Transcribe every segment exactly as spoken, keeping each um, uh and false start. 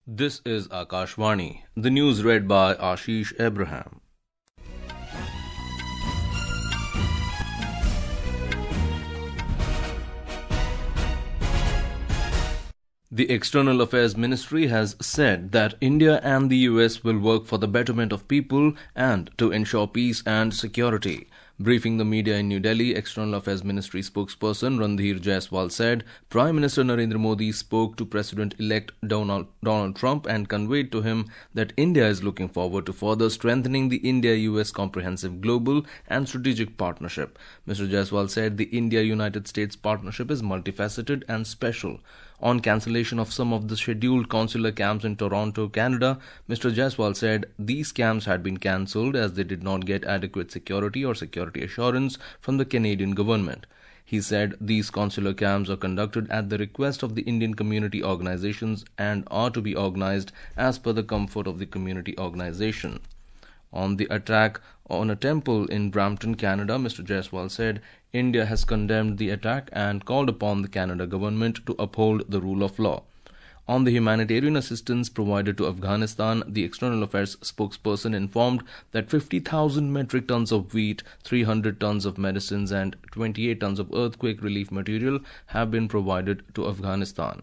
This is Akashvani. The news read by Ashish Abraham. The External Affairs Ministry has said that India and the U S will work for the betterment of people and to ensure peace and security. Briefing the media in New Delhi, External Affairs Ministry spokesperson Randhir Jaiswal said Prime Minister Narendra Modi spoke to President-elect Donald, Donald Trump and conveyed to him that India is looking forward to further strengthening the India-U S comprehensive global and strategic partnership. Mister Jaiswal said the India-United States partnership is multifaceted and special. On cancellation of some of the scheduled consular camps in Toronto, Canada, Mister Jaiswal said these camps had been cancelled as they did not get adequate security or security assurance from the Canadian government. He said these consular camps are conducted at the request of the Indian community organizations and are to be organized as per the comfort of the community organization. On the attack on a temple in Brampton, Canada, Mister Jaiswal said India has condemned the attack and called upon the Canada government to uphold the rule of law. On the humanitarian assistance provided to Afghanistan, the External Affairs spokesperson informed that fifty thousand metric tons of wheat, three hundred tons of medicines and twenty-eight tons of earthquake relief material have been provided to Afghanistan.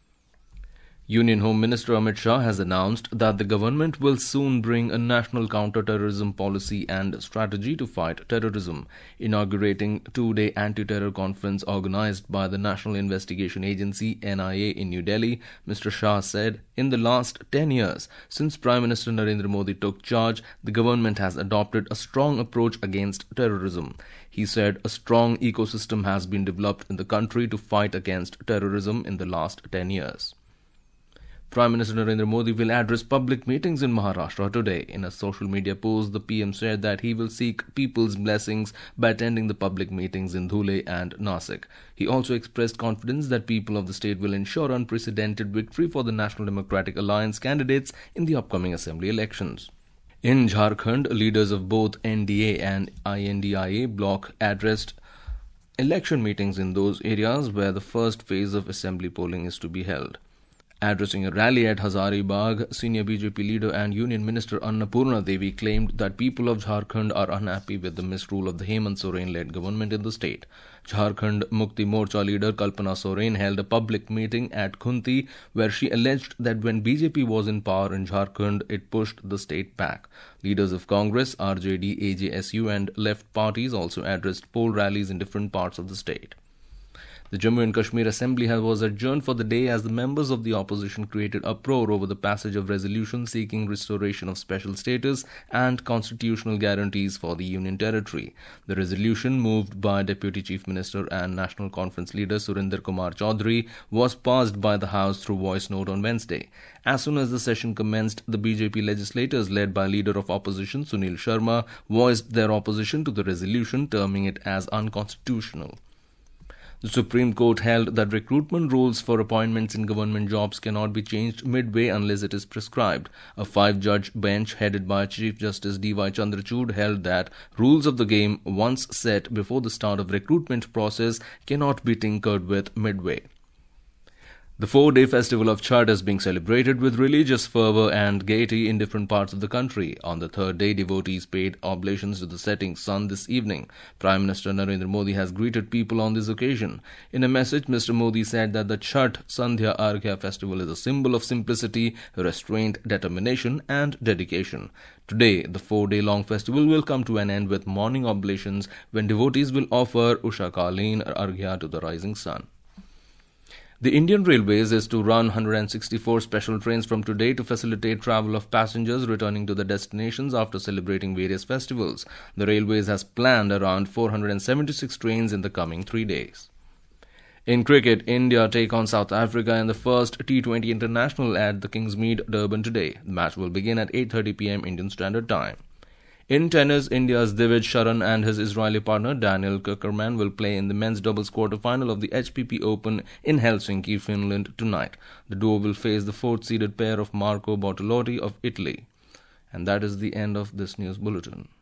Union Home Minister Amit Shah has announced that the government will soon bring a national counter-terrorism policy and strategy to fight terrorism. Inaugurating two-day anti-terror conference organized by the National Investigation Agency N I A in New Delhi, Mister Shah said, in the last ten years, since Prime Minister Narendra Modi took charge, the government has adopted a strong approach against terrorism. He said a strong ecosystem has been developed in the country to fight against terrorism in the last ten years. Prime Minister Narendra Modi will address public meetings in Maharashtra today. In a social media post, the P M said that he will seek people's blessings by attending the public meetings in Dhule and Nasik. He also expressed confidence that people of the state will ensure unprecedented victory for the National Democratic Alliance candidates in the upcoming assembly elections. In Jharkhand, leaders of both N D A and I N D I A bloc addressed election meetings in those areas where the first phase of assembly polling is to be held. Addressing a rally at Hazaribagh, senior B J P leader and Union Minister Annapurna Devi claimed that people of Jharkhand are unhappy with the misrule of the Hemant Soren-led government in the state. Jharkhand Mukti Morcha leader Kalpana Soren held a public meeting at Khunti where she alleged that when B J P was in power in Jharkhand, it pushed the state back. Leaders of Congress, R J D, A J S U and left parties also addressed poll rallies in different parts of the state. The Jammu and Kashmir Assembly was adjourned for the day as the members of the opposition created uproar over the passage of resolution seeking restoration of special status and constitutional guarantees for the Union Territory. The resolution, moved by Deputy Chief Minister and National Conference leader Surinder Kumar Chaudhary, was passed by the House through voice note on Wednesday. As soon as the session commenced, the B J P legislators, led by Leader of Opposition Sunil Sharma, voiced their opposition to the resolution, terming it as unconstitutional. The Supreme Court held that recruitment rules for appointments in government jobs cannot be changed midway unless it is prescribed. A five-judge bench headed by Chief Justice D Y Chandrachud held that rules of the game, once set before the start of recruitment process, cannot be tinkered with midway. The four-day festival of Chhath is being celebrated with religious fervour and gaiety in different parts of the country. On the third day, devotees paid oblations to the setting sun this evening. Prime Minister Narendra Modi has greeted people on this occasion. In a message, Mister Modi said that the Chhath Sandhya Arghya festival is a symbol of simplicity, restraint, determination and dedication. Today, the four-day-long festival will come to an end with morning oblations when devotees will offer Usha-Kaleen Arghya to the rising sun. The Indian Railways is to run one hundred sixty-four special trains from today to facilitate travel of passengers returning to the destinations after celebrating various festivals. The Railways has planned around four hundred seventy-six trains in the coming three days. In cricket, India take on South Africa in the first T twenty International at the Kingsmead, Durban today. The match will begin at eight thirty p m Indian Standard Time. In tennis, India's Divid Sharan and his Israeli partner Daniel Kuckerman will play in the men's doubles quarter-final of the H P P Open in Helsinki, Finland tonight. The duo will face the fourth-seeded pair of Marco Bortolotti of Italy. And that is the end of this news bulletin.